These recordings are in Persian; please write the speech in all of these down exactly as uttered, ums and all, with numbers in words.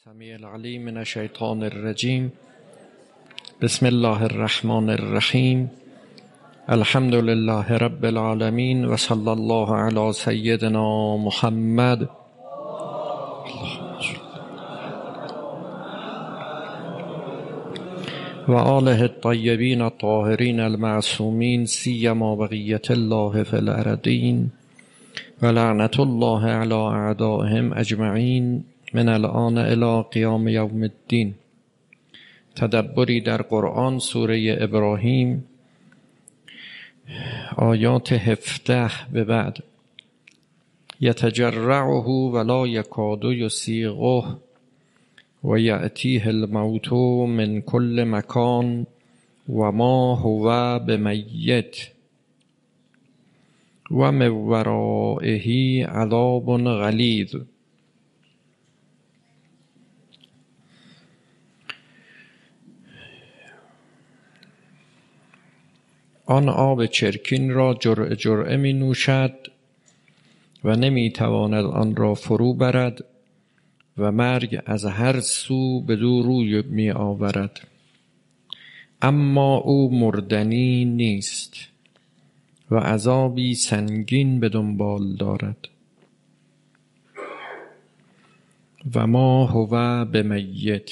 السمیع العلیم من الشیطان الرجیم. بسم الله الرحمن الرحیم. الحمد لله رب العالمین و صلی الله علی سیدنا محمد و آله الطیبین الطاهرین المعصومین، سیما بقیة الله فی الارضین و لعنت الله علی اعدائهم اجمعین من الآن الی قیام یوم الدین. تدبری در قرآن، سوره ابراهیم، آیات هفده به بعد. یتجرعه ولا یکاد یسیغه و یأتیه الموت من کل مکان و ما هو بمیت و من ورائه عذاب غلیظ. آن آب چرکین را جرعه جرعه می نوشد و نمی تواند آن را فرو برد و مرگ از هر سو بدو روی می آورد، اما او مردنی نیست و عذابی سنگین به دنبال دارد. و ما هو بمیت.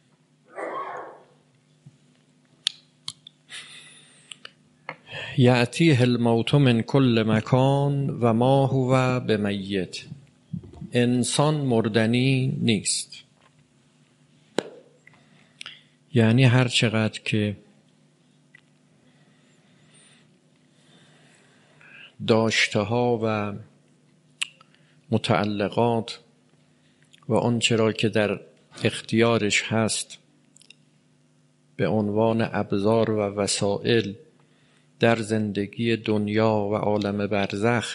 یأتیه الموت من کل مکان و ما هو بمیت. انسان مردنی نیست، یعنی هر چقدر که داشته ها و متعلقات و آنچه را که در اختیارش هست به عنوان ابزار و وسائل در زندگی دنیا و عالم برزخ،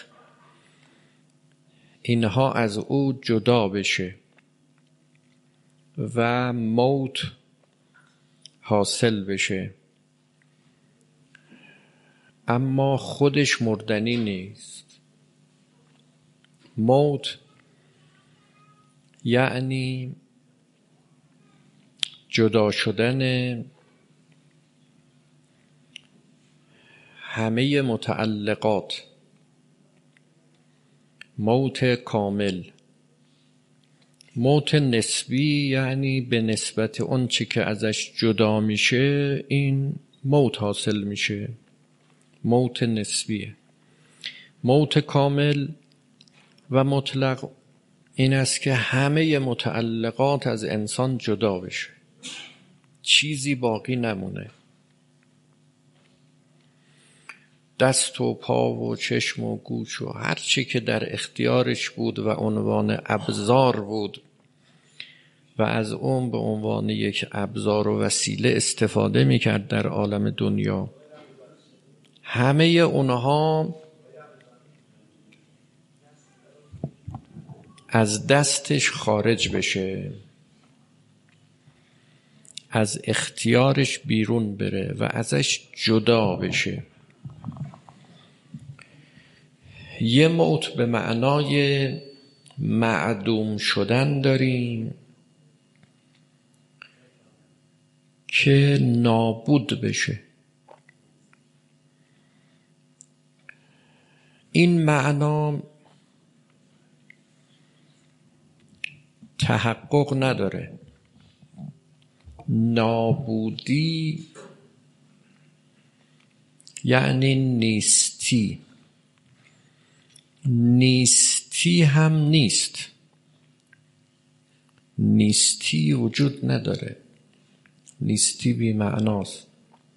اینها از او جدا بشه و موت حاصل بشه، اما خودش مردنی نیست. موت یعنی جدا شدن همه متعلقات، موت کامل. موت نسبی یعنی به نسبت اون چی که ازش جدا میشه این موت حاصل میشه، موت نسبیه. موت کامل و مطلق این است که همه متعلقات از انسان جدا بشه، چیزی باقی نمونه، دست و پا و چشم و گوش و هر چی که در اختیارش بود و عنوان ابزار بود و از اون به عنوان یک ابزار و وسیله استفاده میکرد در عالم دنیا، همه اونها از دستش خارج بشه، از اختیارش بیرون بره و ازش جدا بشه. یه موت به معنای معدوم شدن داریم که نابود بشه. این معنا تحقق نداره. نابودی یعنی نیستی، نیستی هم نیست، نیستی وجود نداره، نیستی بی معناست،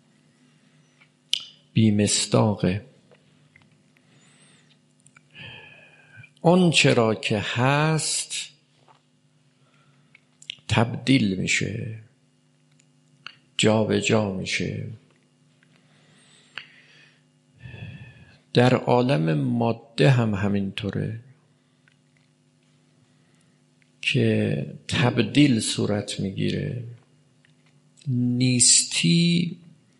بی مصداقه. اون چرا که هست تبدیل میشه، جا به جا میشه. در عالم ماده هم همینطوره که تبدیل صورت میگیره. نیستی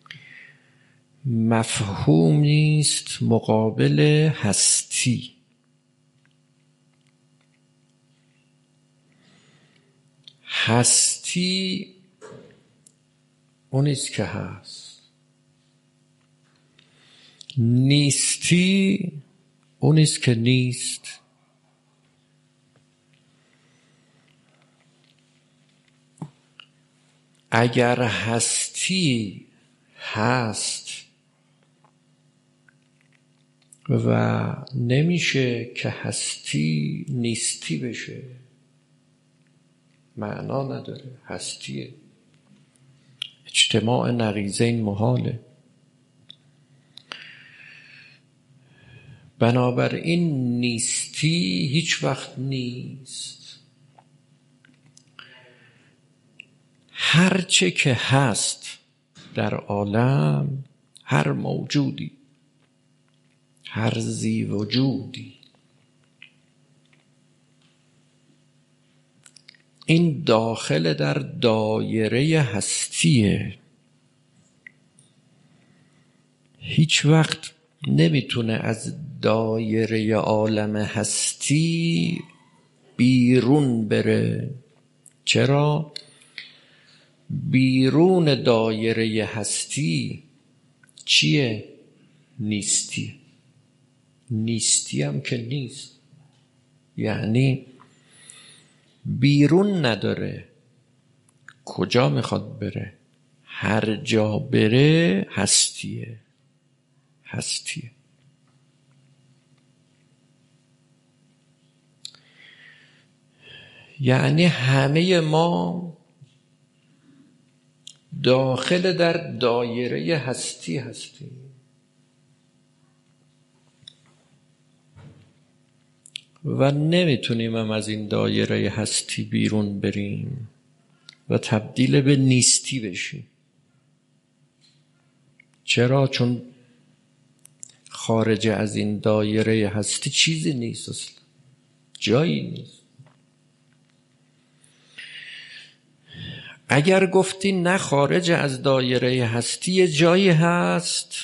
مفهوم نیست مقابل هستی. هستی اونیست که هست، نیستی اونیست که نیست. اگر هستی هست و نمیشه که هستی نیستی بشه، معنا نداره، هستیه، اجتماع نقیضین محاله. بنابراین نیستی هیچ وقت نیست. هرچه که هست در عالم، هر موجودی، هر ذی وجودی، این داخل در دایره هستیه. هیچ وقت نمیتونه از دایره عالم هستی بیرون بره. چرا؟ بیرون دایره هستی چیه؟ نیستی. نیستی هم که نیست، یعنی بیرون نداره. کجا میخواد بره؟ هر جا بره هستیه، هستیه. یعنی همه ما داخل در دایره هستی هستیم و نمیتونیم هم از این دایره هستی بیرون بریم و تبدیل به نیستی بشیم. چرا؟ چون خارج از این دایره هستی چیزی نیست، اصلا جایی نیست. اگر گفتی نه خارج از دایره هستی یه جایی هست،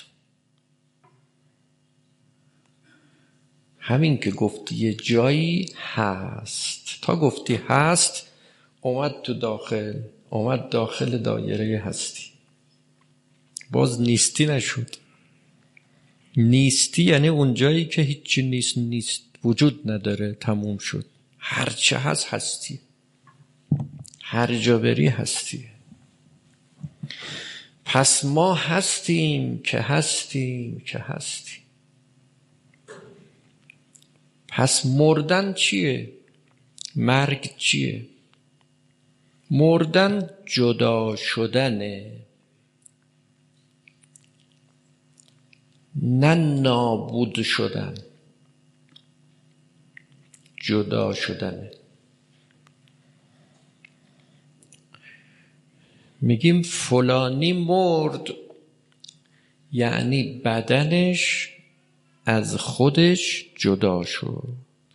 همین که گفتی یه جایی هست، تا گفتی هست اومد تو داخل، اومد داخل دایره هستی، باز نیستی نشد. نیستی یعنی اون جایی که هیچی نیست، نیست، وجود نداره، تموم شد. هرچه هست هستی، هر جا بری هستی. پس ما هستیم که هستیم که هستیم. پس مردن چیه؟ مرگ چیه؟ مردن جدا شدنه، نه نابود شدن. جدا شدنه. میگیم فلانی مرد، یعنی بدنش از خودش جدا شد.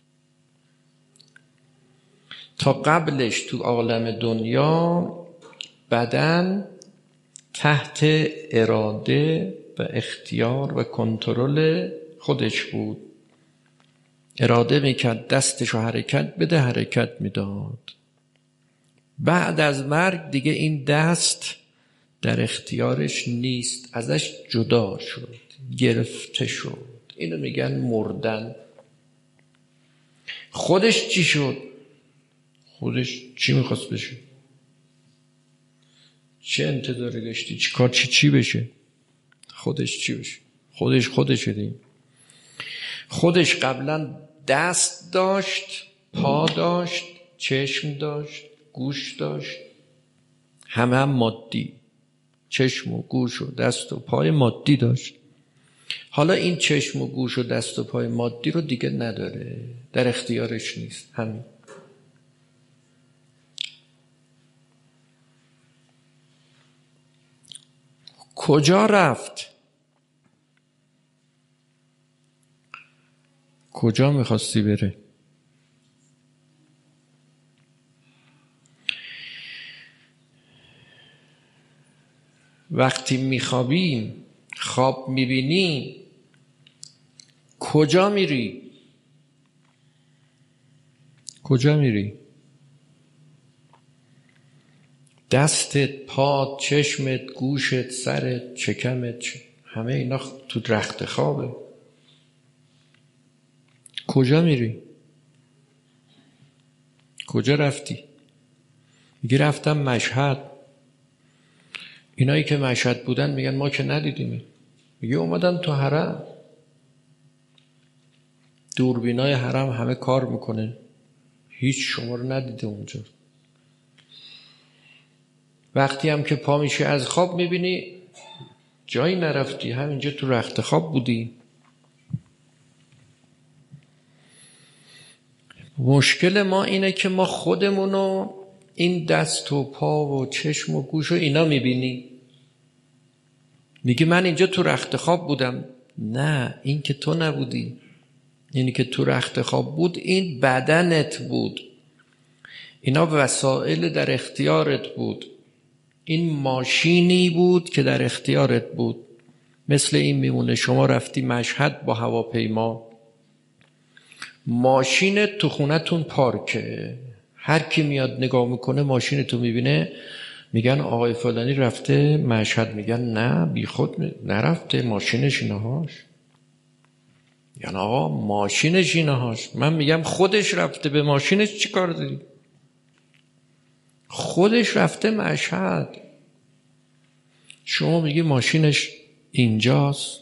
تا قبلش تو عالم دنیا بدن تحت اراده و اختیار و کنترل خودش بود. اراده میکرد دستشو حرکت بده، حرکت میداد. بعد از مرگ دیگه این دست در اختیارش نیست، ازش جدا شد، گرفته شد. اینو میگن مردن. خودش چی شد؟ خودش چی میخواست بشه؟ چه انتظاری داشتی؟ چی کار چی چی بشه؟ خودش چی بشه؟ خودش خودش دیم. خودش قبلا دست داشت، پا داشت، چشم داشت، گوش داشت، همه هم مادی. چشم و گوش و دست و پای مادی داشت. حالا این چشم و گوش و دست و پای مادی رو دیگه نداره، در اختیارش نیست. همین. کجا رفت؟ کجا میخواستی بره؟ وقتی میخوابیم، خواب میبینی، کجا میری؟ کجا میری؟ دستت، پات، چشمت، گوشت، سرت، شکمت، همه اینا تو رخت خوابه. کجا میری؟ کجا رفتی؟ میگی رفتم مشهد. اینایی که مشهد بودن میگن ما که ندیدیم. میگه اومدم تو حرم. دوربینای حرم همه کار میکنه، هیچ شما رو ندیده اونجا. وقتی هم که پا میشه از خواب میبینی جایی نرفتی، همینجا تو رخت خواب بودی. مشکل ما اینه که ما خودمونو این دست و پا و چشم و گوش و اینا میبینی، میگی من اینجا تو رخت خواب بودم. نه، این که تو نبودی. اینی که تو رخت خواب بود این بدنت بود، اینا وسایل در اختیارت بود، این ماشینی بود که در اختیارت بود. مثل این میمونه شما رفتی مشهد با هواپیما، ماشینت تو خونتون پارکه، هر کی میاد نگاه میکنه ماشین تو میبینه میگن آقای فلانی رفته مشهد، میگن نه بی خود نرفته، ماشینش اینهاش. یعنی آقا ماشینش اینهاش. من میگم خودش رفته، به ماشینش چی کار داری؟ خودش رفته مشهد، شما میگی ماشینش اینجاست.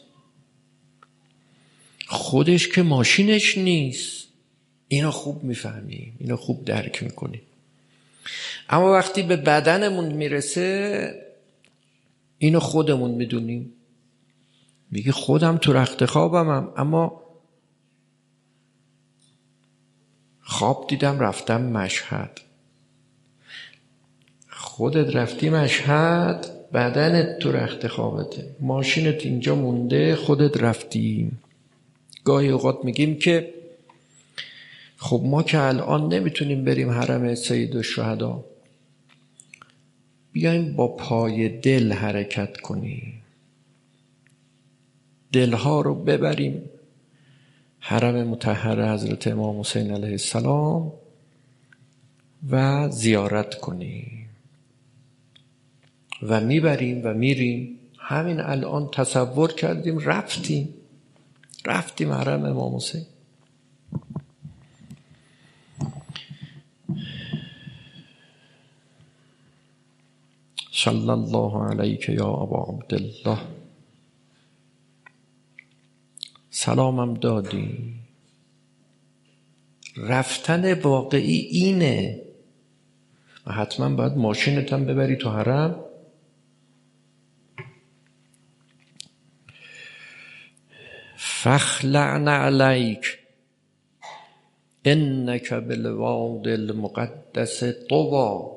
خودش که ماشینش نیست. اینو خوب میفهمیم، اینو خوب درک میکنیم. اما وقتی به بدنمون میرسه اینو خودمون میدونیم. میگی خودم تو رخت خوابمم، اما خواب دیدم رفتم مشهد. خودت رفتی مشهد، بدنت تو رخت خوابته، ماشینت اینجا مونده، خودت رفتی. گاهی اوقات میگیم که خب ما که الان نمیتونیم بریم حرم سید الشهدا، بیایم با پای دل حرکت کنیم، دلها رو ببریم حرم مطهر حضرت امام حسین علیه السلام و زیارت کنیم. و میبریم و میریم. همین الان تصور کردیم رفتیم رفتیم حرم امام حسین. صلی الله علیک یا ابا عبدالله. سلامم دادی. رفتن واقعی اینه. و حتما باید ماشینت هم ببری تو حرم. فخلعن علیک انک بالواد المقدس طوا.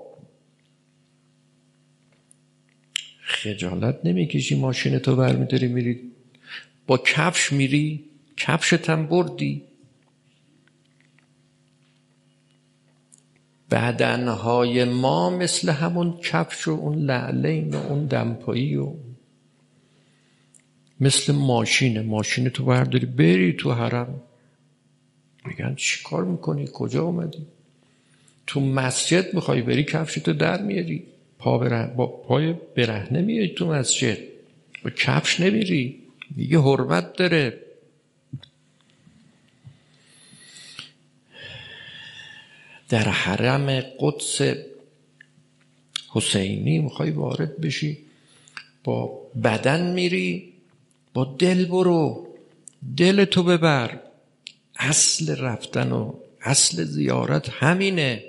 خجالت نمیکشی ماشینتو برمیداری میری با کفش میری؟ کفشت هم بردی. بدنهای ما مثل همون کفش و اون لعلین و اون دمپایی و مثل ماشینه. ماشینتو برداری بری تو حرم، میگن چی کار میکنی؟ کجا اومدی؟ تو مسجد میخوای بری کفشتو در میاری، پا بره... با پای برهنه میاری تو مسجد، با کفش نمیری. میگه حرمت داره. در حرم قدس حسینی میخوای وارد بشی، با بدن میری، با دل برو، دل تو ببر. اصل رفتن و اصل زیارت همینه.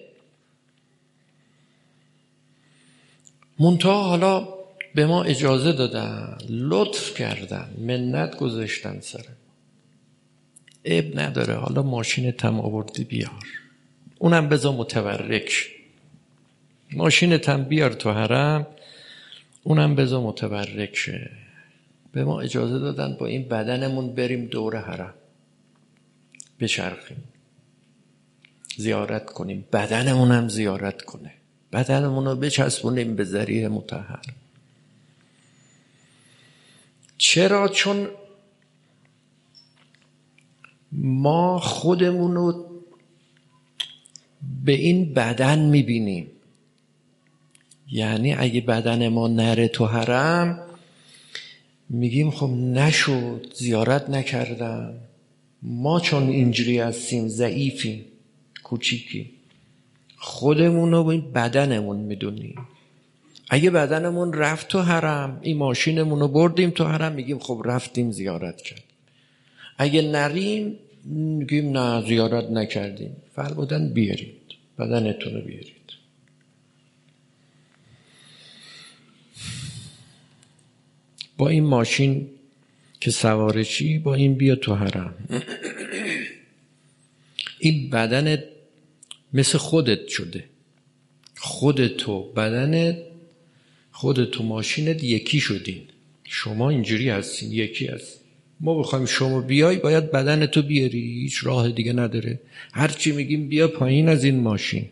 منتها حالا به ما اجازه دادن، لطف کردن، منت گذاشتن سر. عیب نداره، حالا ماشینت هم آوردی بیار، اونم بذار متبرک. ماشینت هم بیار تو حرم، اونم بذار متبرک شه. به ما اجازه دادن با این بدنمون بریم دور حرم، بچرخیم، زیارت کنیم، بدنمون هم زیارت کنه، بدنمون رو بچسبونیم به ذریح مطهر. چرا؟ چون ما خودمون رو به این بدن میبینیم. یعنی اگه بدن ما نره تو حرم، میگیم خب نشد، زیارت نکردم. ما چون اینجوری هستیم، ضعیفیم، کوچیکی، خودمون رو با این بدنمون میدونیم. اگه بدنمون رفت تو حرم، این ماشینمون رو بردیم تو حرم، میگیم خب رفتیم زیارت کرد. اگه نریم میگیم نه زیارت نکردیم. فرمودن بیارید بدنتون رو بیارید. با این ماشین که سوارشی، با این بیا تو حرم. این بدنت مثل خودت شده، خودتو بدنت، خودتو ماشینت یکی شدین. شما اینجوری هستین، یکی هستین. ما بخوایم شما بیای باید بدنتو بیاری، هیچ راه دیگه نداره. هرچی میگیم بیا پایین از این ماشین،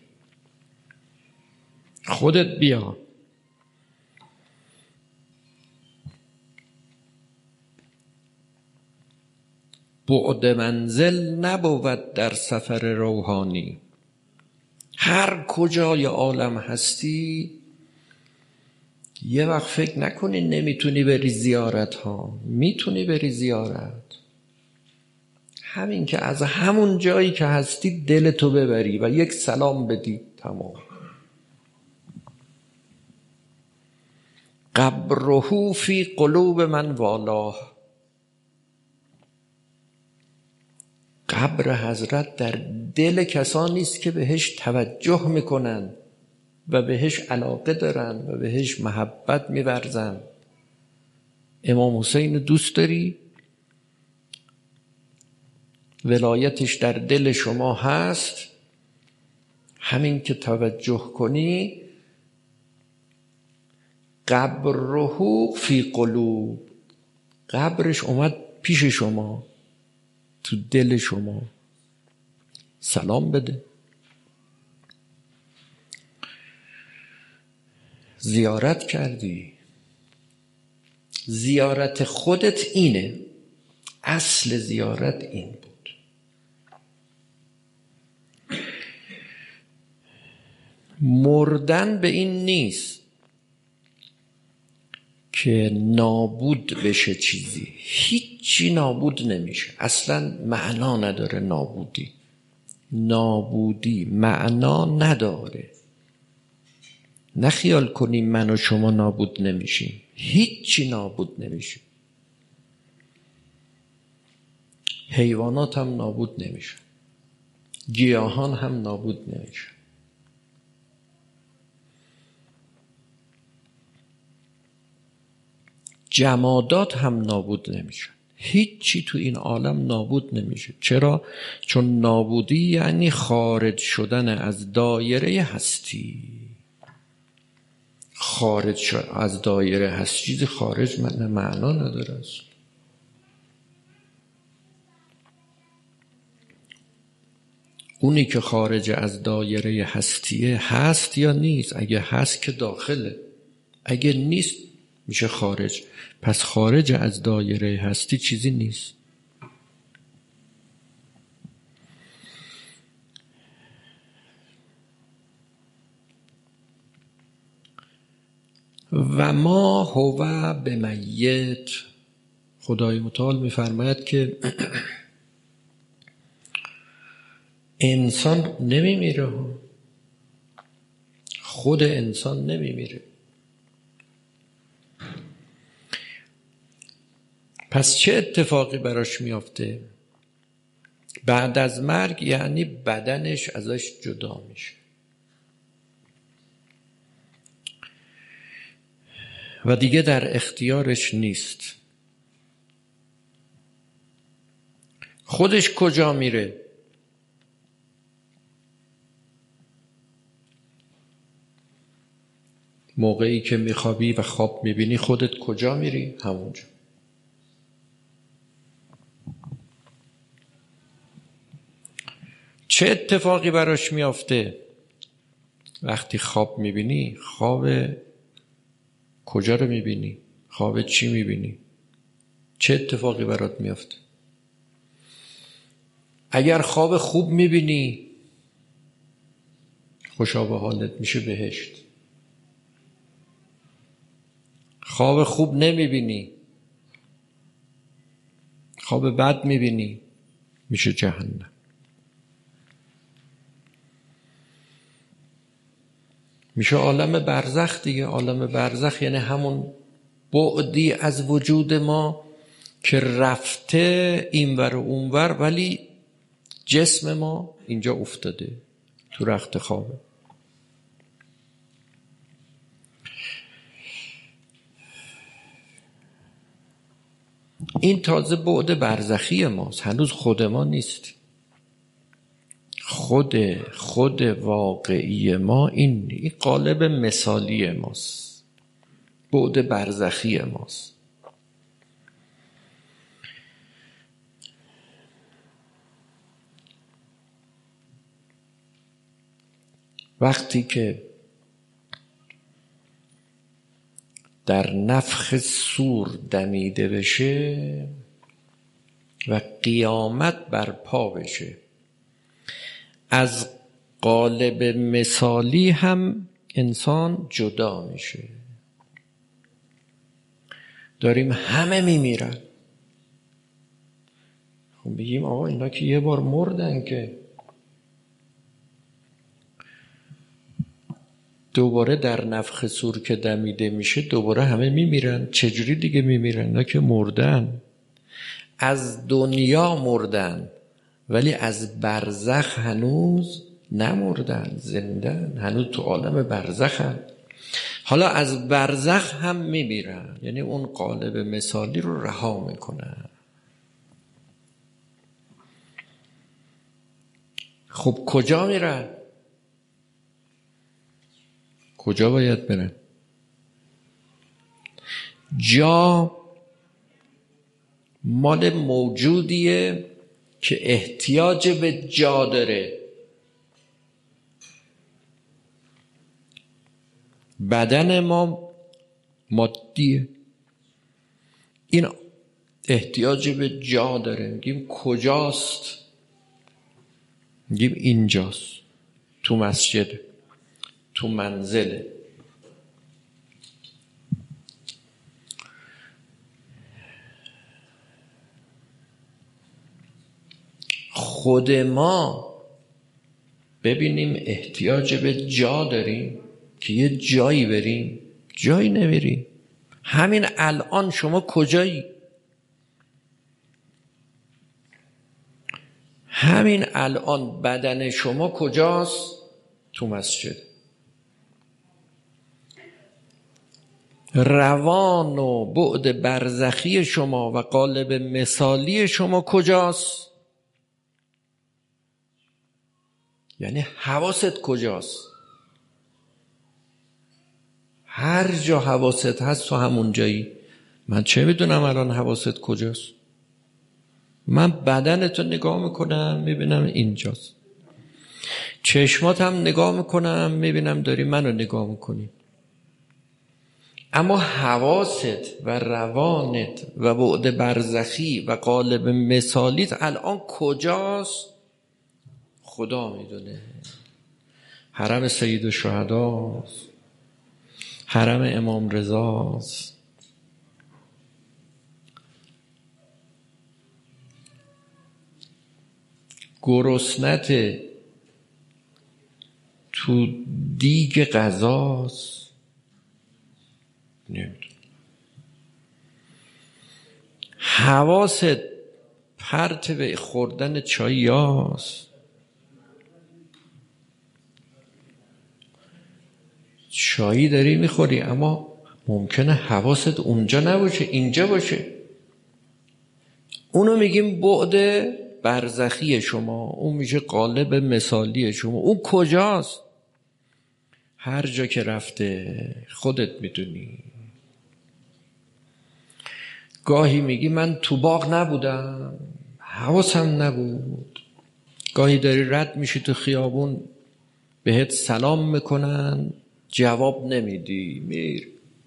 خودت بیا. بعد منزل نبود در سفر روحانی. هر کجای عالم هستی یه وقت فکر نکنی نمیتونی بری زیارت ها، میتونی بری زیارت. همین که از همون جایی که هستی دلتو ببری و یک سلام بدی، تمام. قبره فی قلوب من والاه. قبر حضرت در دل کسانی است که بهش توجه میکنن و بهش علاقه دارن و بهش محبت میورزن. امام حسین دوست داری؟ ولایتش در دل شما هست. همین که توجه کنی، قبره فی قلوب، قبرش اومد پیش شما، تو دل شما. سلام بده. زیارت کردی. زیارت خودت اینه. اصل زیارت این بود. مردن به این نیست که نابود بشه چیزی. هیچی نابود نمیشه. اصلا معنا نداره نابودی. نابودی معنا نداره. نه خیال کنیم من و شما نابود نمیشیم. هیچی نابود نمیشه. حیوانات هم نابود نمیشه. گیاهان هم نابود نمیشه. جمادات هم نابود نمیشه. هیچی تو این عالم نابود نمیشه. چرا؟ چون نابودی یعنی خارج شدن از دایره هستی. خارج شد از دایره هستی. چیزی خارج من معنا نداره است. اونی که خارج از دایره هستیه هست یا نیست؟ اگه هست که داخله، اگه نیست میشه خارج. پس خارج از دایره هستی چیزی نیست. و ما هو بمیت. خدای متعال میفرماید که انسان نمیمیره. خود انسان نمیمیره. پس چه اتفاقی براش میافته؟ بعد از مرگ یعنی بدنش ازش جدا میشه و دیگه در اختیارش نیست. خودش کجا میره؟ موقعی که میخوابی و خواب میبینی خودت کجا میری؟ همونجا. چه اتفاقی براش میافته؟ وقتی خواب میبینی، خواب کجا رو میبینی؟ خواب چی میبینی؟ چه اتفاقی برات میافته؟ اگر خواب خوب میبینی، خوشا به حالت، میشه بهشت. خواب خوب نمیبینی، خواب بد میبینی، میشه جهنم. میشه عالم برزخ دیگه. عالم برزخ یعنی همون بعدی از وجود ما که رفته اینور و اونور، ولی جسم ما اینجا افتاده تو رخت خوابه. این تازه بعد برزخی ماست، هنوز خود ما نیست. خود خود واقعی ما این این قالب مثالی ماست، بعد برزخی ماست. وقتی که در نفخ صور دمیده بشه و قیامت برپا بشه، از قالب مثالی هم انسان جدا میشه. داریم همه میمیرن، خب بگیم آقا اینا که یه بار مردن، که دوباره در نفخ صور که دمیده میشه دوباره همه میمیرن. چجوری دیگه میمیرن؟ اینا که مردن، از دنیا مردن، ولی از برزخ هنوز نمردن، زندن، هنوز تو عالم برزخن. حالا از برزخ هم میمیرن، یعنی اون قالب مثالی رو رها میکنن. خب کجا میرن؟ کجا باید برن؟ جا مال موجودیه که احتیاج به جا داره. بدن ما مادیه، این احتیاج به جا داره. میگیم کجاست؟ میگیم اینجاست، تو مسجد، تو منزله. خود ما ببینیم احتیاج به جا داریم که یه جایی بریم، جایی نمیریم. همین الان شما کجایی؟ همین الان بدن شما کجاست؟ تو مسجد. روان و بعد برزخی شما و قالب مثالی شما کجاست؟ یعنی حواست کجاست؟ هر جا حواست هست تو همون جایی. من چه میدونم الان حواست کجاست؟ من بدنتو نگاه میکنم میبینم اینجاست، چشمات هم نگاه میکنم میبینم داری منو نگاه میکنی، اما حواست و روانت و بعد برزخی و قالب مثالیت الان کجاست؟ خدا میدونه. حرم سید الشهداست، حرم امام رضاست، گرسنت تو دیگ غذاست، نمیدونم. حواست پرت به خوردن چاییاست، چایی داری میخوری اما ممکنه حواست اونجا نباشه، اینجا باشه. اونو میگیم بعد برزخی شما، اون میشه قالب مثالی شما. اون کجاست؟ هر جا که رفته خودت میدونی. گاهی میگی من تو باغ نبودم، حواسم نبود. گاهی داری رد میشی تو خیابون، بهت سلام میکنن، جواب نمیدی، میر.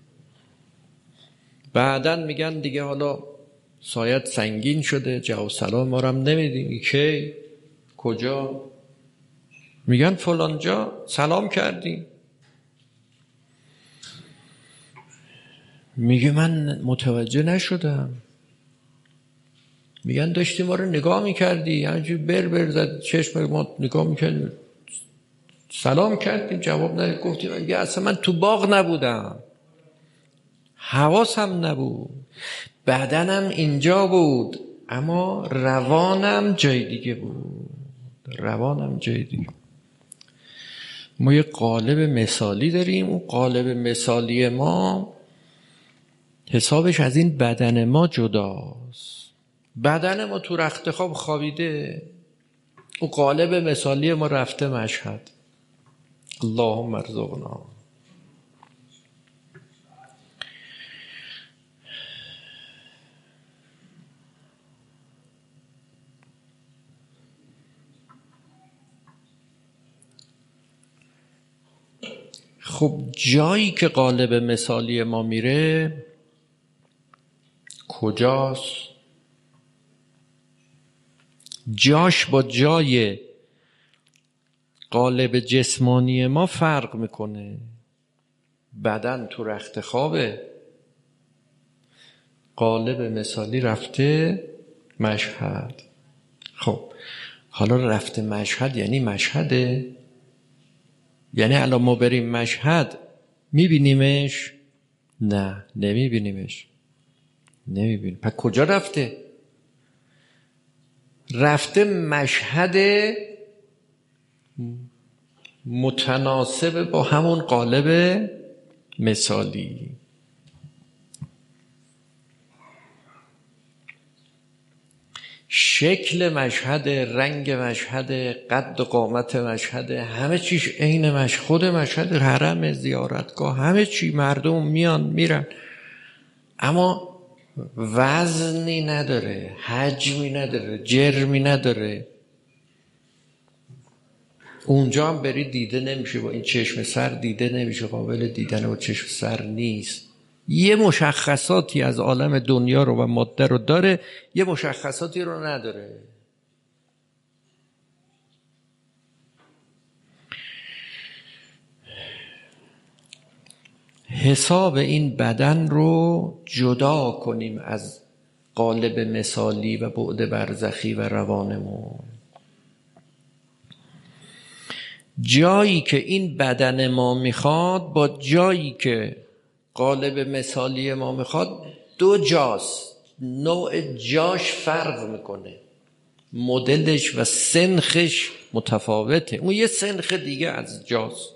بعدن میگن دیگه حالا سایت سنگین شده، جواب سلام ما رو هم نمیدی. کی؟ کجا؟ میگن فلان جا سلام کردی. میگه من متوجه نشدم. میگن داشتی ما رو نگاه میکردی، همینجوری بر بر زد چشم ما نگاه میکردیم، سلام کردیم جواب ندید، گفتیم میگه اصلا من تو باغ نبودم، حواسم نبود، بدنم اینجا بود اما روانم جای دیگه بود، روانم جای دیگه. ما یه قالب مثالی داریم، اون قالب مثالی ما حسابش از این بدن ما جداست. بدن ما تو رخت خواب خوابیده، اون قالب مثالی ما رفته مشهد. اللهم ارزقنا. خب جایی که قالب مثالی ما میره کجاست؟ جاش با جای قالب جسمانی ما فرق میکنه. بدن تو رخت خوابه، قالب مثالی رفته مشهد. خب حالا رفته مشهد یعنی مشهده؟ یعنی الان ما بریم مشهد میبینیمش؟ نه نمیبینیمش، نمیبینیم. پس کجا رفته؟ رفته مشهد متناسب با همون قالب مثالی. شکل مشهد، رنگ مشهد، قد و قامت مشهد، همه چیش عین مشهد، خود مشهد، حرم، زیارتگاه، همه چی، مردم میان میرن، اما وزنی نداره، حجمی نداره، جرمی نداره. اونجا هم بری دیده نمیشه، با این چشم سر دیده نمیشه، قابل دیدن با چشم سر نیست. یه مشخصاتی از عالم دنیا رو و ماده رو داره، یه مشخصاتی رو نداره. حساب این بدن رو جدا کنیم از قالب مثالی و بعد برزخی و روانمون. جایی که این بدن ما میخواد با جایی که قالب مثالی ما میخواد دو جاست. نوع جاش فرق میکنه، مدلش و سنخش متفاوته. اون یه سنخ دیگه از جاست.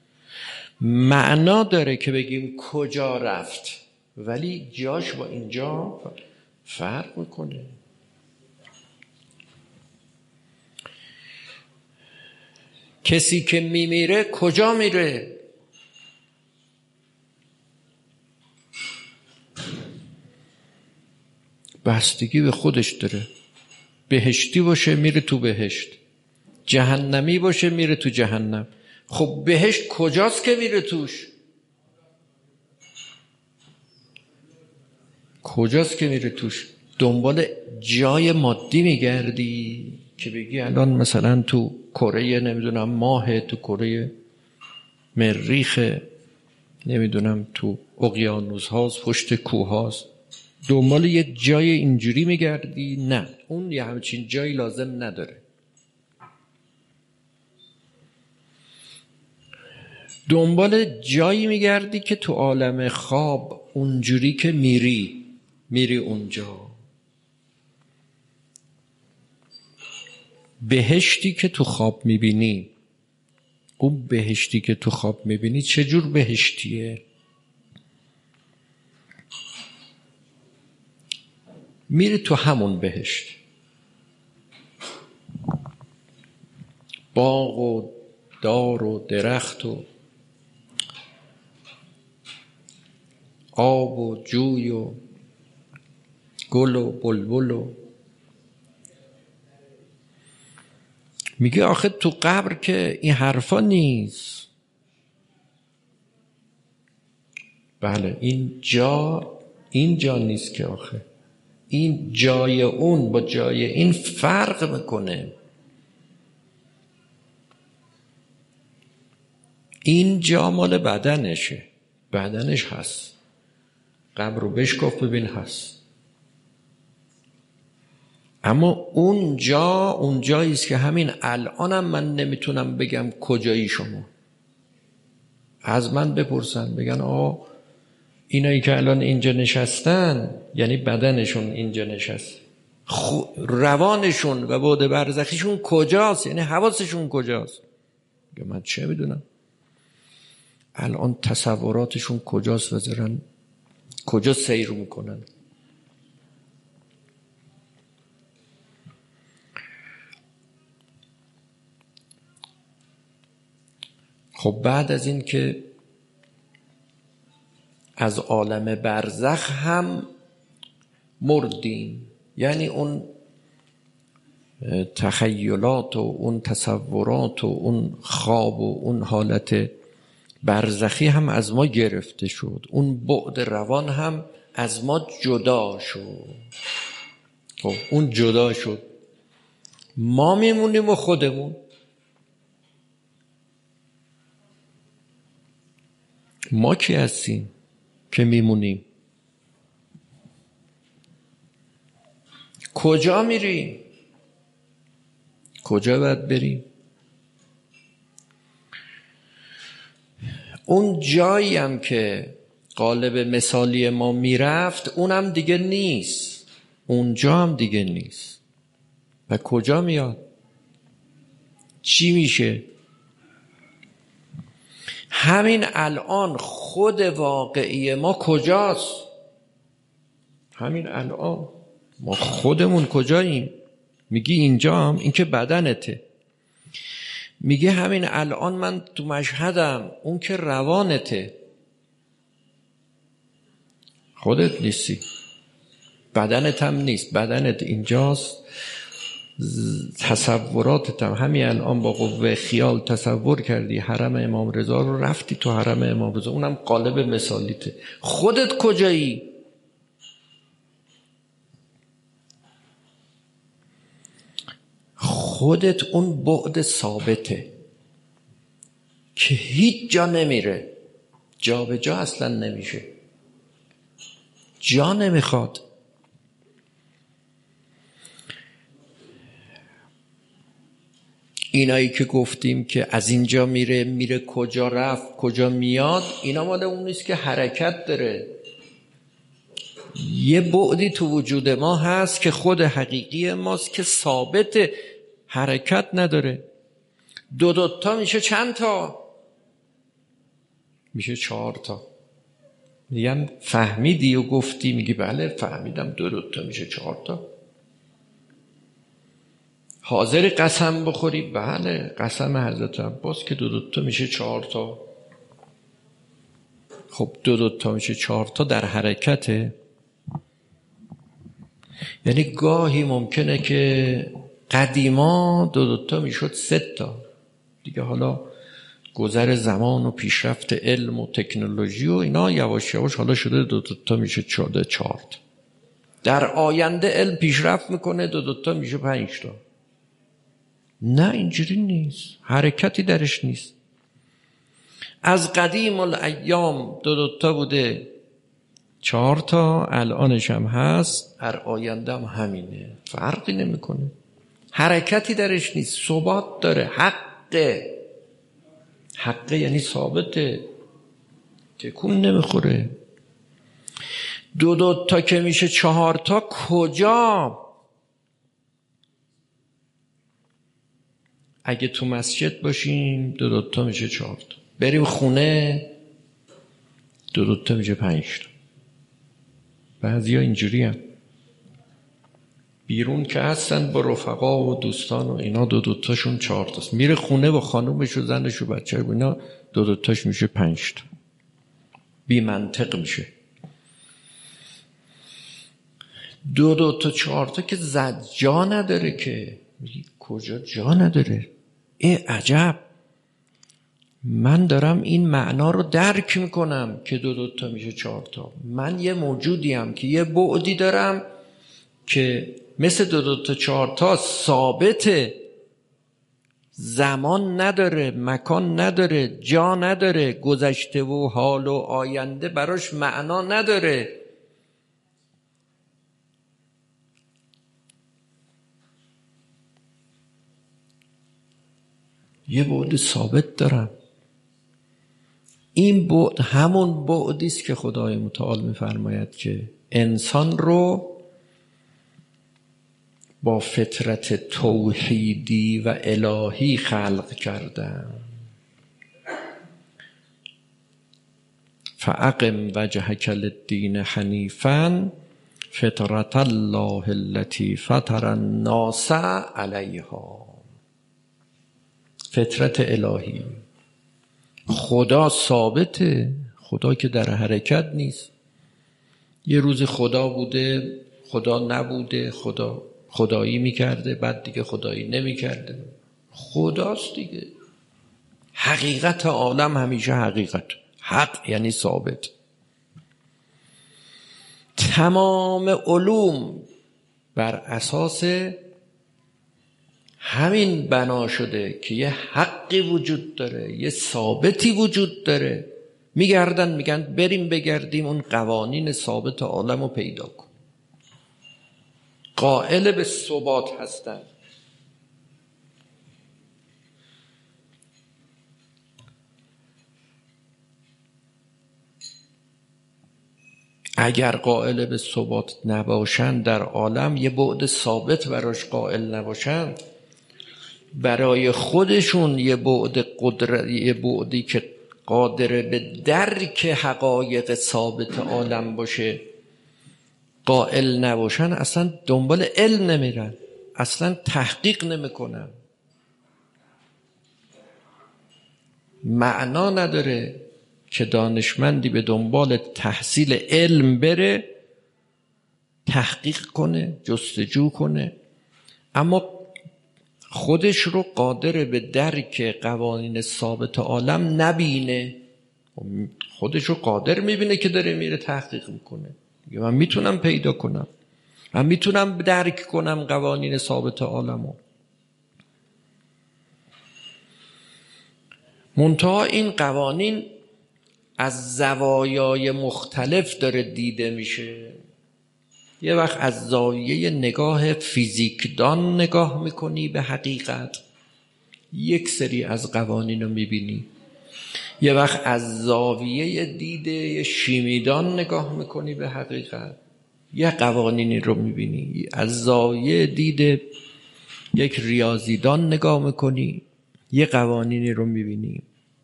معنا داره که بگیم کجا رفت، ولی جاش با اینجا فرق میکنه. کسی که میمیره کجا میره؟ بستگی به خودش داره. بهشتی باشه میره تو بهشت، جهنمی باشه میره تو جهنم. خب بهشت کجاست که میره توش؟ کجاست که میره توش؟ دنبال جای مادی میگردی که بگی الان مثلا تو کره نمیدونم ماه، تو کره مریخ، نمیدونم تو اقیانوس هاست، پشت کوه هاست، دنبال یه جای اینجوری میگردی؟ نه، اون یه همچین جایی لازم نداره. دنبال جایی میگردی که تو عالم خواب اونجوری که میری میری اونجا. بهشتی که تو خواب میبینی، اون بهشتی که تو خواب میبینی چه جور بهشتیه؟ میری تو همون بهشت، باغ و دار و درخت و آب و جوی و گل و بلبل و میگه آخه تو قبر که این حرفا نیست. بله این جا این جا نیست که آخه این جای اون با جای این فرق میکنه. این جا مال بدنشه، بدنش هست، قبر رو بشکاف ببین هست. اما اون جا اون جایی است که همین الانم من نمیتونم بگم کجایی شما. از من بپرسن بگن آه اینایی که الان اینجا نشستن یعنی بدنشون اینجا نشست، روانشون و بعد برزخیشون کجاست؟ یعنی حواسشون کجاست؟ من چه میدونم الان تصوراتشون کجاست و زرن کجا سیر میکنن. خب بعد از این که از عالم برزخ هم مردیم، یعنی اون تخیلات و اون تصورات و اون خواب و اون حالت برزخی هم از ما گرفته شد، اون بعد روان هم از ما جدا شد. خب اون جدا شد، ما میمونیم و خودمون. ما کی هستیم که میمونیم؟ کجا میریم؟ کجا باید بریم؟ اون جایی هم که قالب مثالی ما میرفت اونم دیگه نیست، اونجا هم دیگه نیست. و کجا میاد؟ چی میشه؟ همین الان خود واقعی ما کجاست؟ همین الان ما خودمون کجاییم؟ میگی اینجام، این که بدنته. میگه همین الان من تو مشهدم، اون که روانته. خودت نیستی، بدنت هم نیست، بدنت اینجاست، تصوراتت هم همین الان با قوه خیال تصور کردی حرم امام رضا رو، رفتی تو حرم امام رضا، اونم قالب مثالیته. خودت کجایی؟ خودت اون بعد ثابته که هیچ جا نمیره، جا به جا اصلا نمیشه، جا نمیخواد. اینایی که گفتیم که از اینجا میره میره کجا رفت کجا میاد، اینا مال اون نیست که حرکت داره. یه بعدی تو وجود ما هست که خود حقیقی ماست که ثابت، حرکت نداره. دو دوتا میشه چند تا؟ میشه چهار تا. میگن فهمیدی و گفتی؟ میگی بله فهمیدم، دو دوتا میشه چهار تا. حاضر قسم بخوری؟ بله قسم حضرت عباس که دو دوتا میشه چهار تا. خب دو دوتا میشه چهار تا در حرکته. یعنی گاهی ممکنه که قدیما دو دوتا میشد سه تا دیگه، حالا گذر زمان و پیشرفت علم و تکنولوژی و اینا یواش یواش حالا شده دو دوتا میشه چهار تا. در آینده علم پیشرفت میکنه دو دوتا میشه پنج تا. نه اینجوری نیست، حرکتی درش نیست. از قدیم الایام دو دوتا بوده چهار تا، الانش هم هست، در آینده هم همینه، فرقی نمیکنه، حرکتی درش نیست، ثبات داره. حقه، حقه یعنی ثابته، تکون نمیخوره. دو دوتا که میشه چهار تا کجا؟ اگه تو مسجد باشیم دو دوتا میشه چهار تا، بریم خونه دو دوتا میشه پنج تا. بعضی ها اینجوری هم بیرون که هستن با رفقا و دوستان و اینا دو دوتاشون چهار تاست، میره خونه با خانومش و زنش و بچه و اینا دو دوتاش میشه پنج تا. بی منطق میشه. دو دوتا چهار تا که زد جا نداره که. میگی کجا جا نداره؟ ای عجب، من دارم این معنا رو درک میکنم که دو دوتا میشه چهار تا. من یه موجودیم که یه بعدی دارم که مثل دو دوتا چهار تا ثابته، زمان نداره، مکان نداره، جا نداره، گذشته و حال و آینده براش معنا نداره. یه بعد ثابت دارم. این بعد همون بعدی است که خدای متعال می‌فرماید که انسان رو با فطرت توحیدی و الهی خلق کردم. فاقم وجهک للدین حنیفا فطرت الله التي فطر الناس علیها. فطرت الهی. خدا ثابته، خدا که در حرکت نیست. یه روز خدا بوده، خدا نبوده، خدا خدایی میکرده، بعد دیگه خدایی نمیکرده. خداست دیگه. حقیقت عالم همیشه حقیقت. حق یعنی ثابت. تمام علوم بر اساس همین بنا شده که یه حقی وجود داره، یه ثابتی وجود داره. میگردن میگن بریم بگردیم اون قوانین ثابت عالم رو پیدا کن. قائل به ثبات هستن. اگر قائل به ثبات نباشن در عالم، یه بعد ثابت براش قائل نباشن، برای خودشون یه بعد قدرت، یه بعدی که قادر به درک حقایق ثابت عالم باشه قائل نباشن، اصلا دنبال علم نمیرن، اصلا تحقیق نمیکنن. معنا نداره که دانشمندی به دنبال تحصیل علم بره، تحقیق کنه، جستجو کنه، اما خودش رو قادر به درک قوانین ثابت عالم نبینه. خودش رو قادر میبینه که داره میره تحقیق میکنه. من میتونم پیدا کنم، من میتونم درک کنم قوانین ثابت عالمو. منتها این قوانین از زوایای مختلف داره دیده میشه. یه وقت از زاویه نگاه فیزیکدان نگاه میکنی به حقیقت، یک سری از قوانین رو میبینی. یه وقت از زاویه دید شیمیدان نگاه میکنی به حقیقت، یه قوانینی رو میبینی. از زاویه دید یک ریاضیدان نگاه میکنی، یه قوانینی رو میبینی.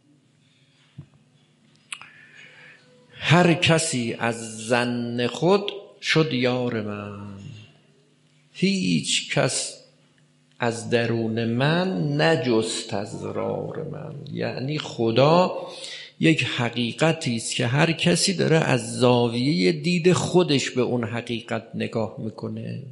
هر کسی از ظن خود شد یار من، هیچ کس از درون من نجست از رار من. یعنی خدا یک حقیقتی است که هر کسی داره از زاویه دید خودش به اون حقیقت نگاه میکنه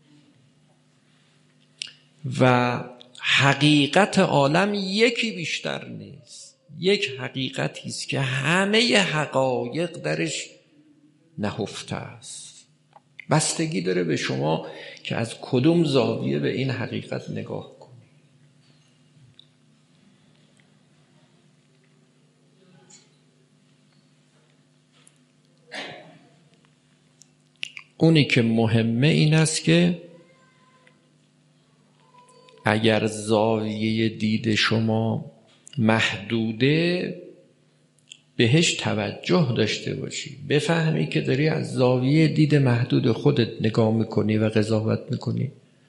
و حقیقت عالم یکی بیشتر نیست. یک حقیقتی است که همه حقایق درش نهفته است. بستگی داره به شما که از کدوم زاویه به این حقیقت نگاه کنی. اونی که مهمه این است که اگر زاویه دید شما محدوده بهش توجه داشته باشی، بفهمی که داری از زاویه دید محدود خودت نگاه میکنی و قضاوت میکنی.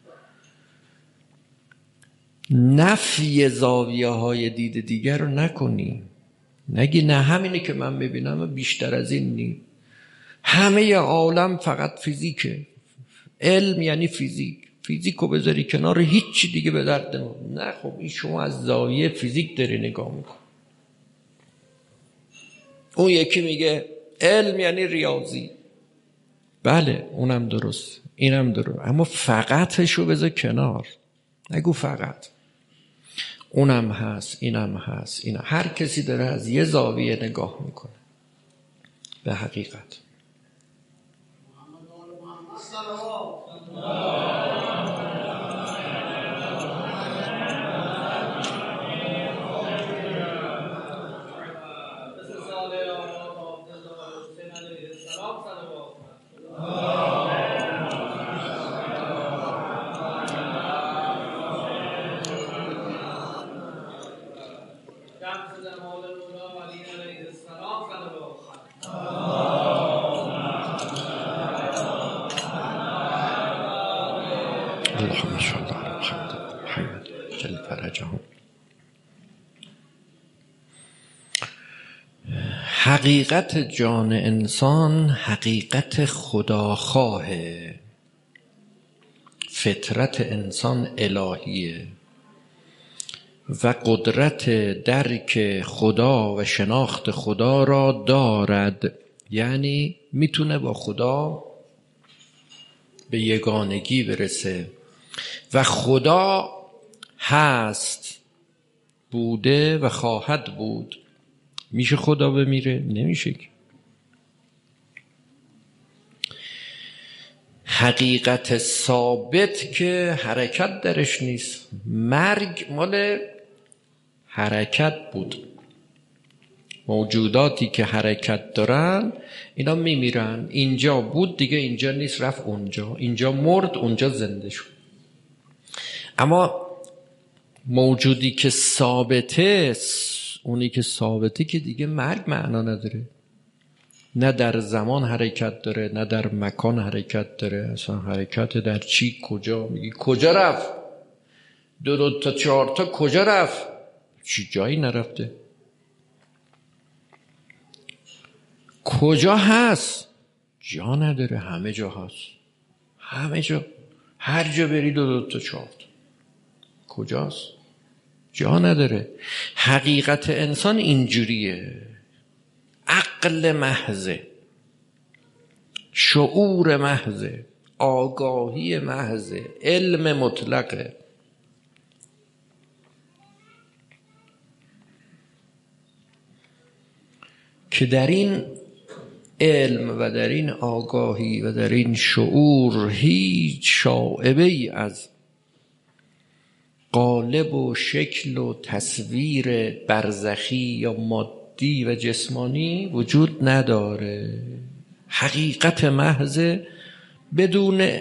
نفی زاویه های دید دیگر رو نکنی، نگی نه همینی که من میبینم بیشتر از این نی، همه عالم فقط فیزیکه، علم یعنی فیزیک، فیزیکو بذاری کنار هیچی دیگه به درد نمیخوره. نه خب این شما از زاویه فیزیک داری نگاه میکنی. اون یکی میگه علم یعنی ریاضی، بله اونم درست اینم درست، اما فقطشو بذار کنار، نگو فقط، اونم هست اینم هست اینم. هر کسی داره از یه زاویه نگاه میکنه به حقیقت. جهان. حقیقت جان انسان حقیقت خداخواهه. فطرت انسان الهیه و قدرت درک خدا و شناخت خدا را دارد، یعنی میتونه با خدا به یگانگی برسه و خدا هست، بوده و خواهد بود. میشه خدا بمیره؟ نمیشه. حقیقت ثابت که حرکت درش نیست. مرگ مال حرکت بود. موجوداتی که حرکت دارن اینا میمیرن. اینجا بود دیگه اینجا نیست، رفت اونجا. اینجا مرد اونجا زنده شد. اما موجودی که ثابته، اونی که ثابته که دیگه مرگ معنا نداره. نه در زمان حرکت داره نه در مکان حرکت داره. اصلا حرکت در چی؟ کجا؟ میگی کجا رفت؟ دو دو تا چهار تا کجا رفت؟ چی جایی نرفته. کجا هست؟ جا نداره، همه جا هست. همه جا، هر جا بری دو دو تا چهار تا. کجاست؟ جا نداره. حقیقت انسان اینجوریه. عقل محضه، شعور محضه، آگاهی محضه، علم مطلقه. که در این علم و در این آگاهی و در این شعور هیچ شائبه ای از قالب و شکل و تصویر برزخی یا مادی و جسمانی وجود نداره. حقیقت محض بدون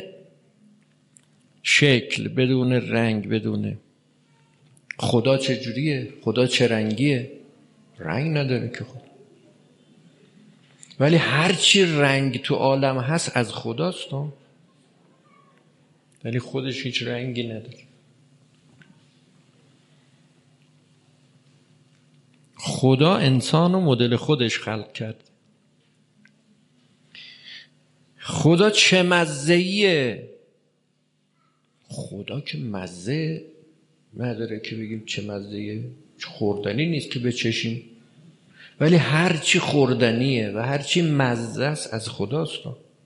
شکل، بدون رنگ، بدون. خدا چجوریه؟ خدا چه رنگیه؟ رنگ نداره که خدا. ولی هرچی رنگ تو عالم هست از خداست، ولی خودش هیچ رنگی نداره. خدا انسان و مدل خودش خلق کرد. خدا چه مزه‌ایه؟ خدا که مزه نداره که بگیم چه مزه‌ایه. خوردنی نیست که بچشیم، ولی هر چی خوردنیه و هر چی مزه است از خداست.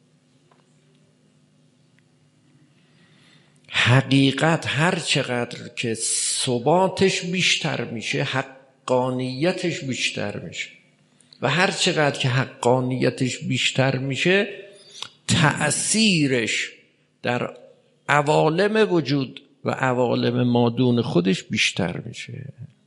حقیقت هر چقدر که ثباتش بیشتر میشه حقانیتش بیشتر میشه و هر چقدر که حقانیتش بیشتر میشه تأثیرش در عوالم وجود و عوالم مادون خودش بیشتر میشه.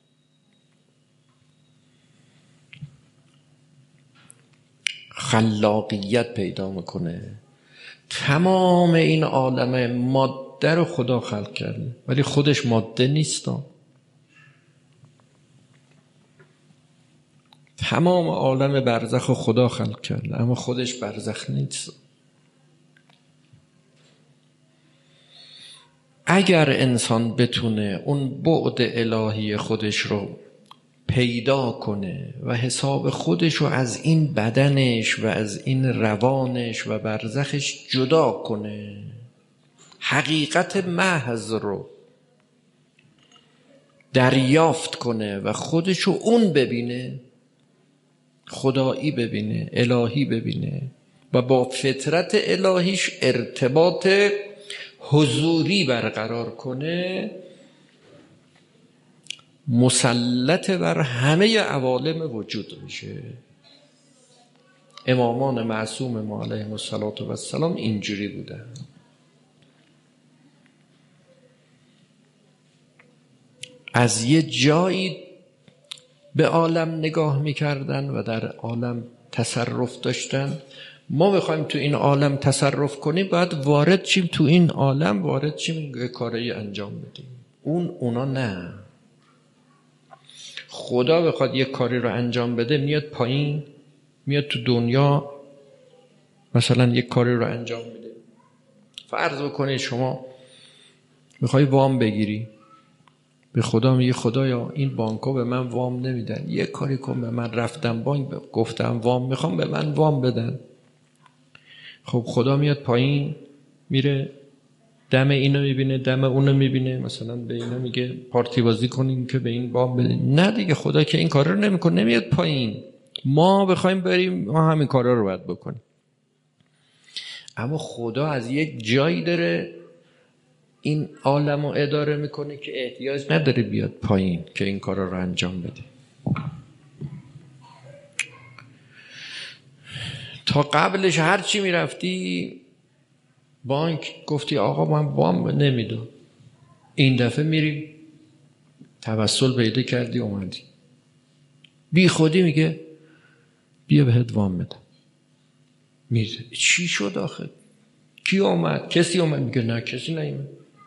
خلاقیت پیدا میکنه. تمام این عالم ماده رو خدا خلق کرده ولی خودش ماده نیست. تمام عالم برزخ رو خدا خلق کرده اما خودش برزخ نیست. اگر انسان بتونه اون بعد الهی خودش رو پیدا کنه و حساب خودش رو از این بدنش و از این روانش و برزخش جدا کنه، حقیقت محض رو دریافت کنه و خودش رو اون ببینه، خدایی ببینه، الهی ببینه و با فطرت الهیش ارتباط حضوری برقرار کنه، مسلط بر همه عوالم وجود میشه. امامان معصوم ما علیهم السلام اینجوری بودن. از یه جایی به عالم نگاه میکردن و در عالم تصرف داشتن. ما میخوایم تو این عالم تصرف کنیم باید وارد چیم تو این عالم، وارد چیم یه کاری انجام بدیم. اون اونا نه. خدا بخواد یه کاری رو انجام بده میاد پایین، میاد تو دنیا مثلا یه کاری رو انجام میده. فرض بکنید شما میخوای وام بگیری، به خدا میگه خدایا این بانک‌ها به من وام نمیدن، یه کاری کن به من. رفتم بانک گفتم وام میخوام، به من وام بدن. خب خدا میاد پایین، میره دم اینو میبینه، دم اونو میبینه، مثلا به اینا میگه پارتی بازی کنین که به این وام بدین. نه دیگه، خدا که این کارا رو نمیکنه، نمیاد پایین. ما بخوایم بریم ما همین کارا رو باید بکنیم. اما خدا از یک جایی داره این عالم رو اداره میکنه که احتیاج نداره بیاد پایین که این کارا رو انجام بده. تا قبلش هر چی میرفتی بانک گفتی آقا من وام نمیدم، این دفعه میری توسل پیدا کردی اومدی بی خودی میگه بیا بهت وام بدم. میره چی شد آخه؟ کی اومد؟ کسی اومد؟ میگه نه کسی نیومد،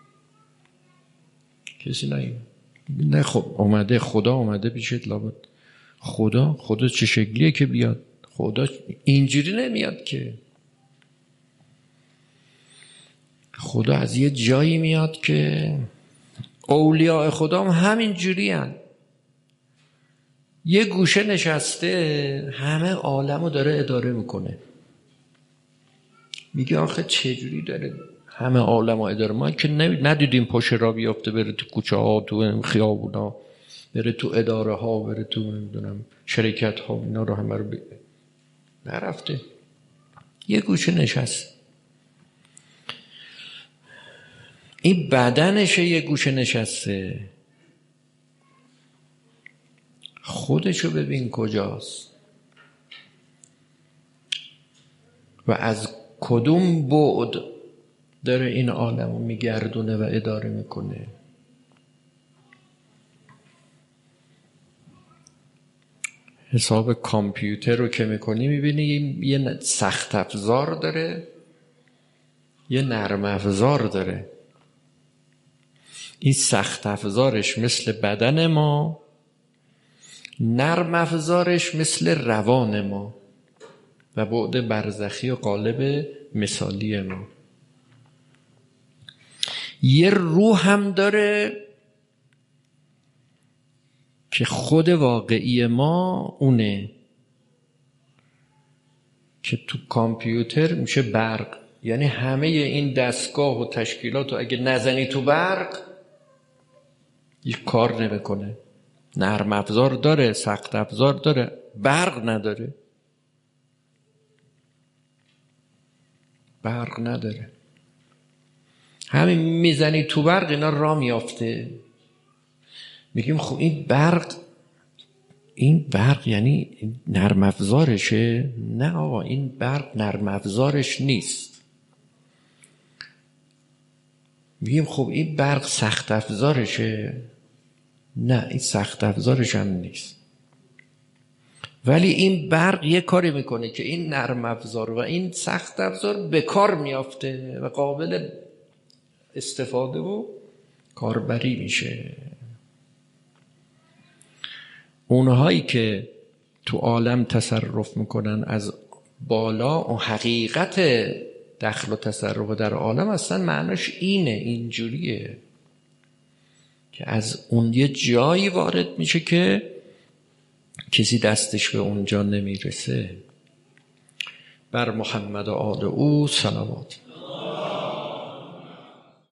کسی نیومد. نه خب اومده، خدا اومده پیشت لابد. خدا خدا چه شکلیه که بیاد؟ خدا اینجوری نمیاد که. خدا از یه جایی میاد که اولیاء خدا هم همین جوری هن. یه گوشه نشسته همه عالمو داره اداره میکنه. میگه آخه چه جوری داره همه عالمو اداره؟ ما که ندیدیم پشت را بیافته بره تو کوچه ها، تو خیابونا، بره تو اداره ها، بره تو نمیدونم شرکت ها، اینا رو همه رو ب... نرفته. یه گوشه نشسته. این بدنشه یه گوشه نشسته. خودشو ببین کجاست و از کدوم بعد داره این عالمو میگردونه و اداره میکنه. حساب کامپیوتر رو که میکنی میبینی یه سخت افزار داره، یه نرم افزار داره. این سخت افزارش مثل بدن ما، نرم افزارش مثل روان ما و بعد برزخی و قالب مثالی ما. یه روح هم داره که خود واقعی ما اونه، که تو کامپیوتر میشه برق. یعنی همه این دستگاه و تشکیلات رو اگه نزنی تو برق یک کار نمیکنه. نرم افزار داره، سخت افزار داره، برق نداره. برق نداره. همین میزنی تو برق اینا راه میافته. میگیم خب این برق، این برق یعنی نرم افزارشه؟ نه آقا، این برق نرم افزارش نیست. میگیم خب این برق سخت افزارشه؟ نه، این سخت افزارش هم نیست. ولی این برق یه کاری میکنه که این نرم افزار و این سخت افزار به کار میافته و قابل استفاده و کاربری میشه. اونهایی که تو عالم تصرف میکنن از بالا، اون حقیقت دخل و تصرف در عالم اصلا معناش اینه، اینجوریه که از اون یه جایی وارد میشه که کسی دستش به اونجا نمیرسه. بر محمد و آل او صلوات.